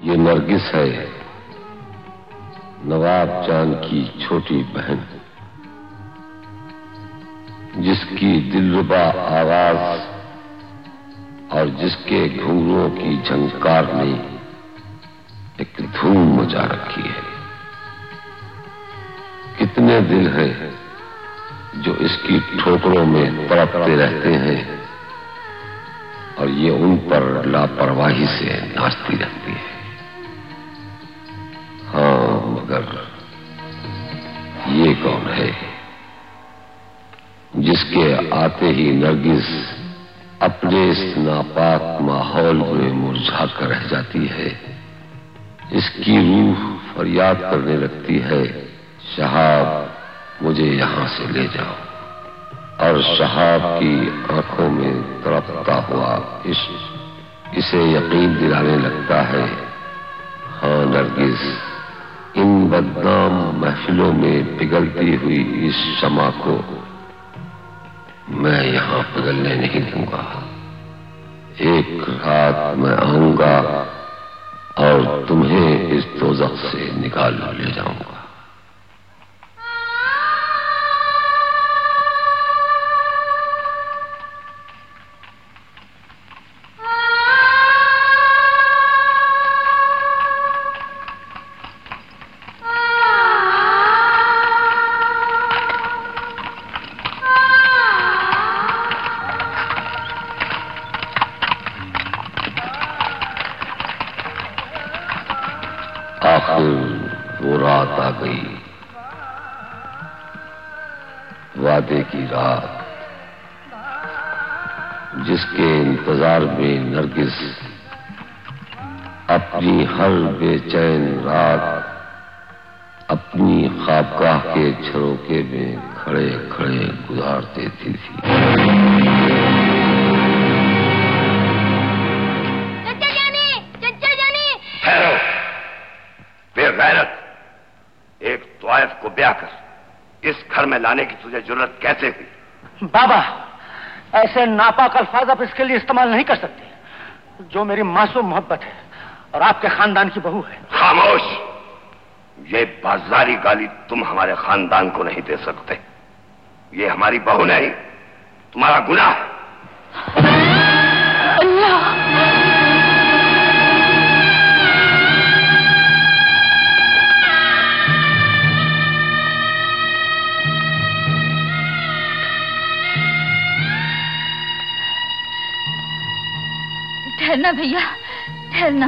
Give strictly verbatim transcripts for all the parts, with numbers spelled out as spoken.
ये नरगिस है, नवाब जान की छोटी बहन, जिसकी दिलरुबा आवाज और जिसके घुंघरूओं की झंकार ने एक धूम मचा रखी है। कितने दिल हैं जो इसकी ठोकरों में तड़पते रहते हैं और ये उन पर लापरवाही से नाचती रहती है। हाँ, मगर ये कौन है जिसके आते ही नरगिस अपने इस नापाक माहौल में मुरझा कर रह जाती है। इसकी रूह फरियाद करने लगती है, शहाब मुझे यहां से ले जाओ। और शहाब की आंखों में तड़पता हुआ इश्क इसे यकीन दिलाने लगता है, हाँ नरगिस, इन बदनाम महफिलों में पिघलती हुई इस शमा को मैं यहां पिघलने नहीं दूंगा। एक रात मैं आऊंगा और तुम्हें इस दोज़ख से निकाल ले जाऊंगा। आखिर वो रात आ गई, वादे की रात, जिसके इंतजार में नरगिस अपनी हर बेचैन रात अपनी ख्वाबगाह के झरोके में खड़े खड़े गुजार देती थी। एक त्वाइफ को ब्याह कर इस घर में लाने की तुझे जरूरत कैसे हुई? बाबा, ऐसे नापाक अल्फाज आप इसके लिए इस्तेमाल नहीं कर सकते। जो मेरी मासूम मोहब्बत है और आपके खानदान की बहू है। खामोश! ये बाजारी गाली तुम हमारे खानदान को नहीं दे सकते। ये हमारी बहू नहीं, तुम्हारा गुनाह है। अल्लाह! ठहरना भैया, ठहरना।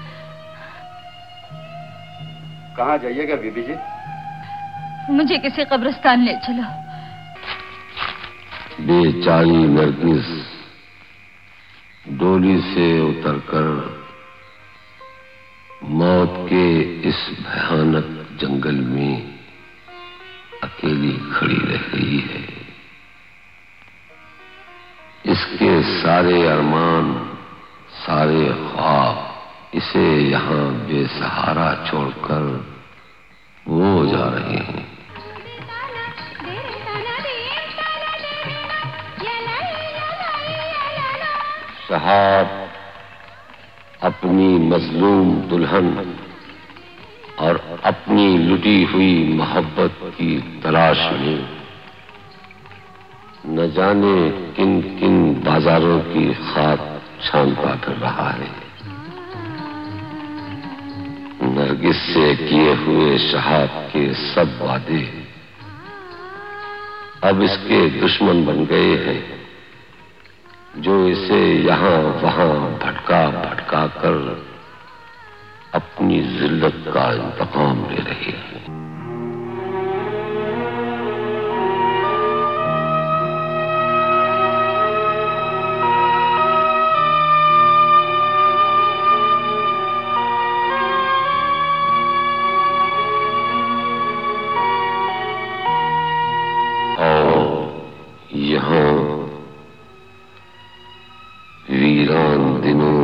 कहाँ जाइएगा बीबी जी? मुझे किसी कब्रिस्तान ले चलो। बेचारी नरगिस डोली से उतरकर मौत के इस भयानक जंगल में अकेली खड़ी रह गई है। इसके सारे अरमान, सारे ख्वाब इसे यहाँ बेसहारा छोड़कर वो जा रहे हैं। शहाब अपनी मजलूम दुल्हन और अपनी लुटी हुई मोहब्बत की तलाश में न जाने किन किन बाजारों की खाक छानता कर रहा है। नरगिस से किए हुए शहाब के सब वादे अब इसके दुश्मन बन गए हैं, जो इसे यहाँ वहां भटका भटका कर अपनी जिल्लत का इंतकाम ले रही है। यहाँ वीरान दिनों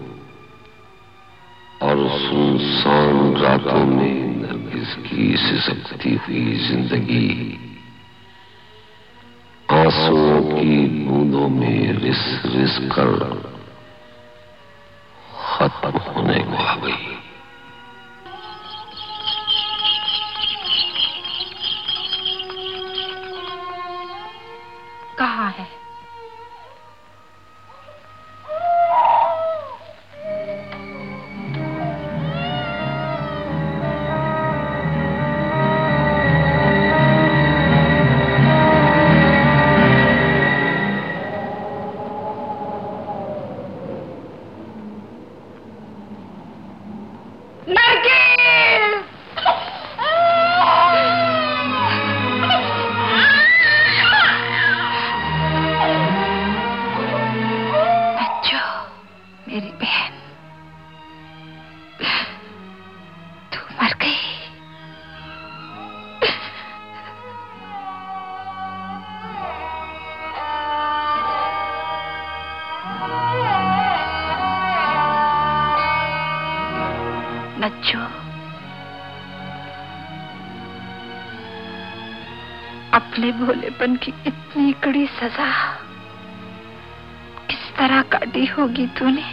और सुनसान रातों में नरगिस की सिसकती हुई जिंदगी आंसुओं की बूंदों में रिस रिस कर खत्म होने को आ गई। नज्जो, अपने भोलेपन की इतनी कड़ी सजा किस तरह काटी होगी तूने?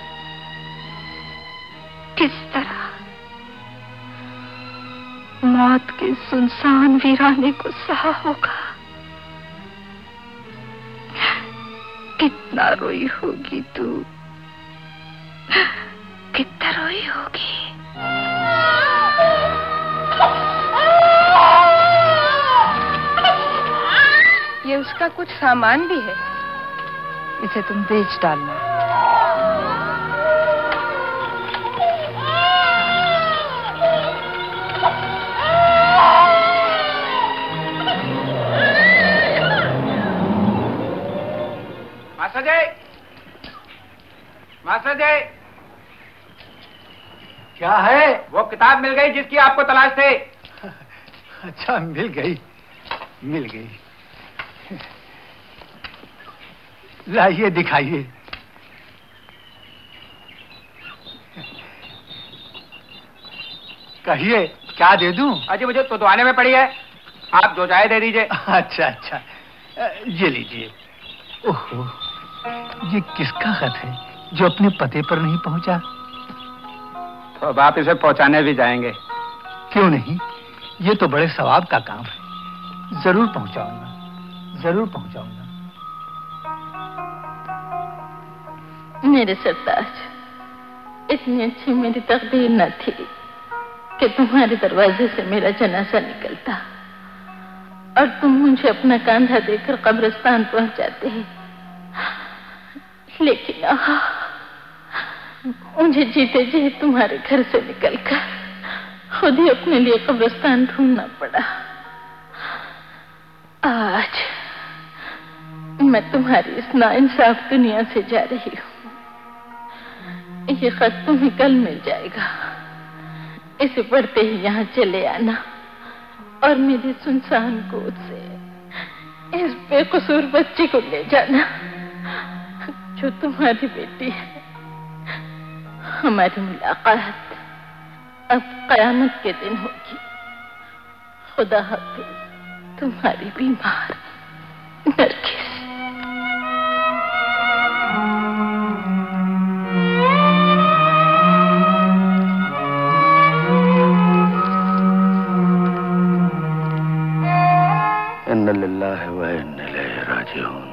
किस तरह मौत के सुनसान वीराने को सहा होगा? कितना रोई होगी तू, कितना रोई होगी। ये उसका कुछ सामान भी है, इसे तुम बेच डालना। मास्टर जी, मास्टर जी, क्या है? वो किताब मिल गई जिसकी आपको तलाश थी। अच्छा, मिल गई, मिल गई। लाइए, दिखाइए। कहिए, क्या दे दूं? अजी मुझे तो दुआने में पड़ी है, आप जो चाहे दे दीजिए। अच्छा अच्छा, ये लीजिए। ओहो, ये किसका खत है जो अपने पते पर नहीं पहुंचा? तो अब आप इसे पहुंचाने भी जाएंगे? क्यों नहीं, ये तो बड़े सवाब का काम है। जरूर पहुंचाऊंगा, जरूर पहुंचाऊंगा। मेरे सरताज, इतनी अच्छी मेरी तकदीर न थी कि तुम्हारे दरवाजे से मेरा जनाजा निकलता और तुम मुझे अपना कंधा देकर कब्रिस्तान पहुंचाते हैं। लेकिन आहा, मुझे जीते जी तुम्हारे घर से निकलकर खुद ही अपने लिए कब्रिस्तान ढूंढना पड़ा। आज मैं तुम्हारी इस नाइंसाफ दुनिया से जा रही हूँ। ये खत तुम्हें कल मिल जाएगा, इसे पढ़ते ही यहाँ चले आना और मेरी सुनसान गोद से इस बेकसूर बच्ची को ले जाना जो तुम्हारी बेटी है। हमारी मुलाकात अब कयामत के दिन होगी। खुदा हाफिज, तुम्हारी बीमार नरगिस। इन्ना लिल्लाहि व इन्ना इलैहि राजिऊन।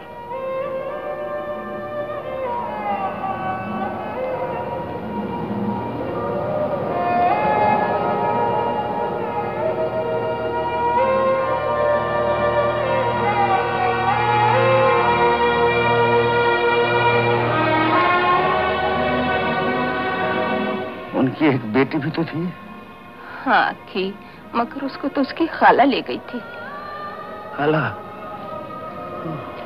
उनकी एक बेटी भी तो थी। हाँ थी, मगर उसको तो उसकी खाला ले गई थी। खाला?